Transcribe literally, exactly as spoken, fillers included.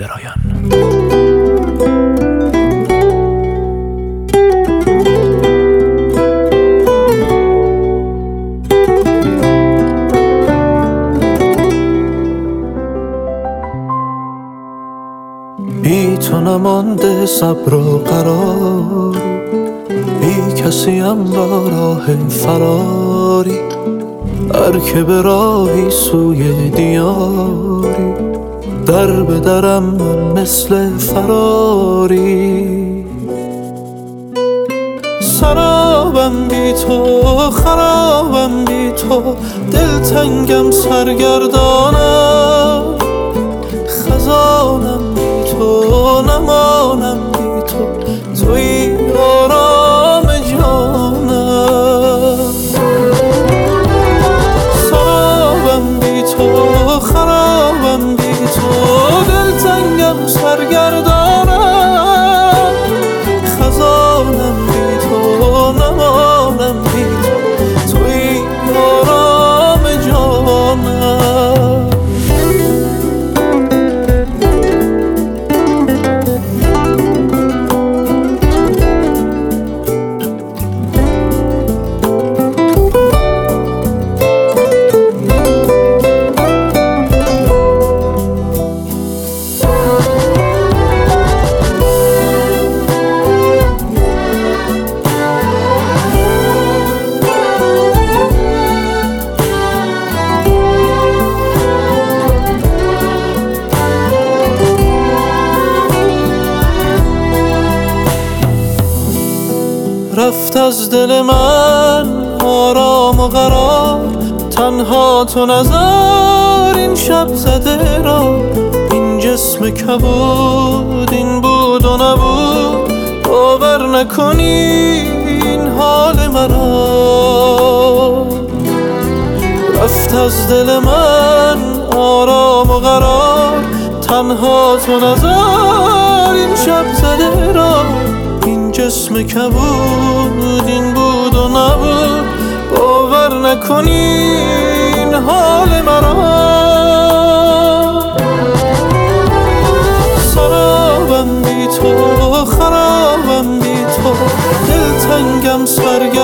درایان. بی تو نمانده صبر و قراری، بی کسیم را راه فراری. هر که به راهی سوی دیاری، در به درم من مثل فراری. سرابم بی تو، خرابم بی تو، دلتنگم سرگردانم. خزانم بی تو، نمانم بی تو، توی آرام جانم. سرابم بی تو، خرابم بی تو، دلتنگم سرگردانم. خزانم بی تو، نمانم بی تو، توی آرام جانم. رفت از دل من آرام و قرار، تنها تو نظر این شب زده را. این جسم کبود این بود و نبود، باور نکنی این حال مرا. رفت از دل من آرام و قرار، تنها تو نظر این شب زده را. این جسم کبود این بود و نبود، باور نکنی این حال مرا. سرابم بی تو، خرابم بی تو، دلتنگم سرگردانم.